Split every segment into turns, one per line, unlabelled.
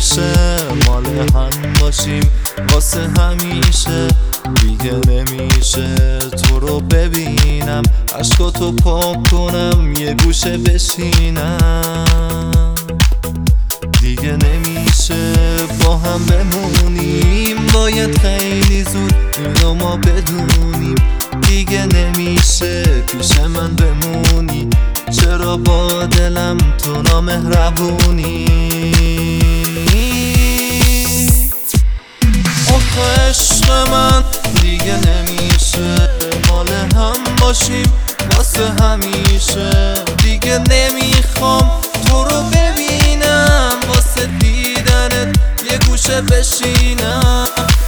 نمیشه مال هم باشیم واسه همیشه دیگه نمیشه تو رو ببینم عشقاتو پاک کنم یه گوشه بشینم دیگه نمیشه با هم بمونیم باید خیلی زود اینو ما بدونیم دیگه نمیشه پیش من بمونی چرا با دلم تو نامهربونی آخه عشق من دیگه نمیشه مال هم باشیم واسه همیشه دیگه نمیخوام تو رو ببینم واسه دیدنت یه گوشه بشینم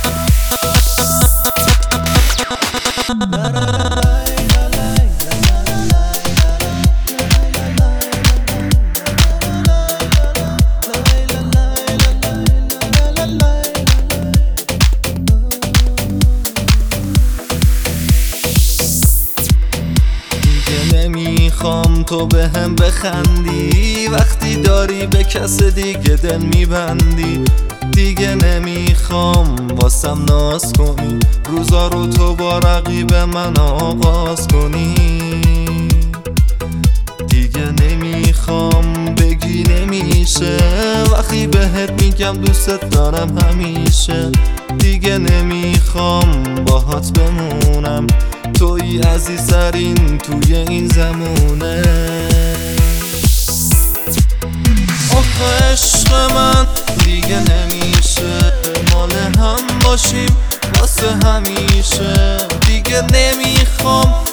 نمیخوام تو به هم بخندی وقتی داری به کس دیگه دل میبندی دیگه نمیخوام واسم ناز کنی روزا رو تو با رقیب من آغاز کنی دیگه نمیخوام بگی نمیشه وقتی بهت میگم دوستت دارم همیشه دیگه نمیخوام باهات بمونم توی عزیزترین توی این زمونه آخه عشق من دیگه نمیشه مال هم باشیم واسه همیشه دیگه نمیخوام